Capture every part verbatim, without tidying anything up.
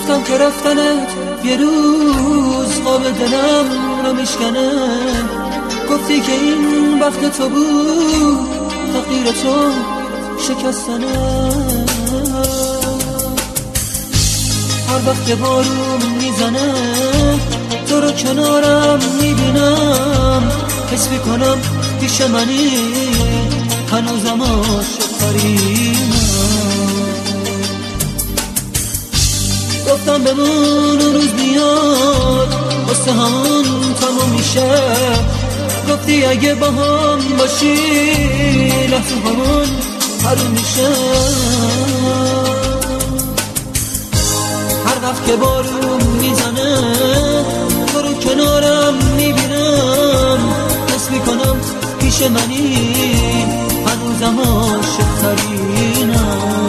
گفتم که رفتنت یه روز قاب دلم رو میشکنه. گفتی که این وقت تو بود تقدیر تو شکستنه. هر وقت که بارون میزنه تو رو کنارم میبینم، حس میکنم پیش منی هنوزم عاشق‌ترینم. گفتم بمون اون روز میاد واسه همون تموم میشه. گفتی اگه با هم باشی لحظه همون حروم میشه. هر وقت که بارون میزنه تو رو کنارم میبینم، حس میکنم پیش منی هنوزم عاشق‌ترینم.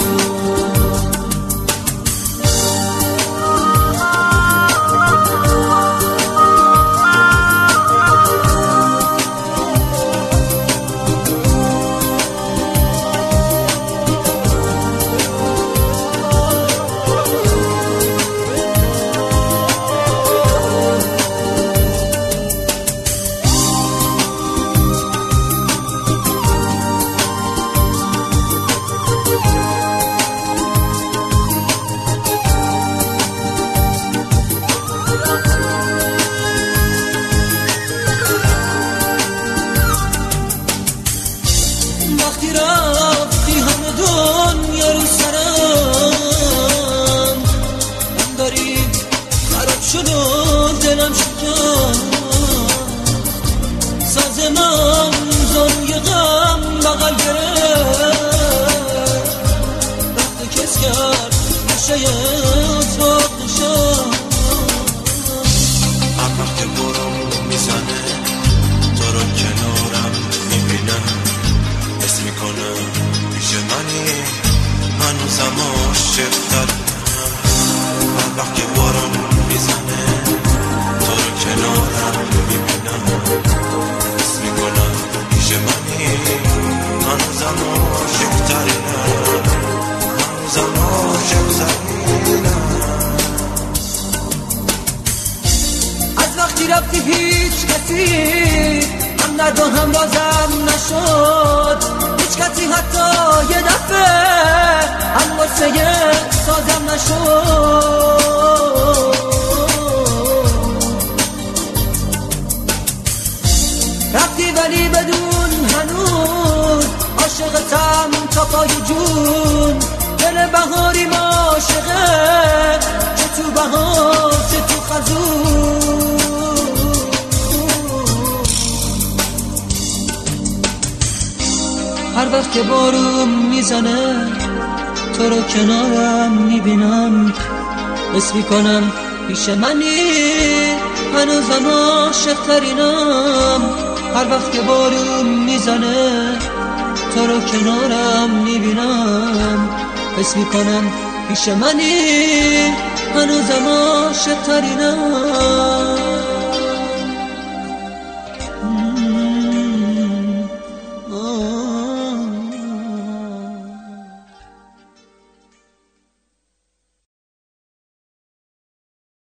وقتی رفتی همه دنیا رو سرم، من داری خراب شد و دلم شکست. ساز من زانوی غم بغل گرفت، رفت کس کرد نشه اتاق نشست. هر وقت که برون میزنه تو رو کنارم میبینم، حس میکنم پیش منی هنوزم عاشق‌ترم. هر وقت که بارون میزنه تو رو کنارم میبینم، حس میکنم پیش منی هنوزم عاشق‌ترم. هنوزم عاشق‌ترم. از وقتی رفتی هیچ کسی هم درد و هم رازم نشد. هیچ کسی حتی یه دفعه هم واسه سازم نشد. رفتی ولی بدون هنوز عاشقتم تا پای جون. دل بهاری عاشقه، چه تو بهار چه تو خزون. هر وقت که بارون میزنه تو رو کنارم میبینم، حس میکنم پیش منی هنوزم عاشق‌ترینم. هر وقت که بارون میزنه تو رو کنارم میبینم، حس میکنم پیش منی هنوزم عاشق‌ترینم.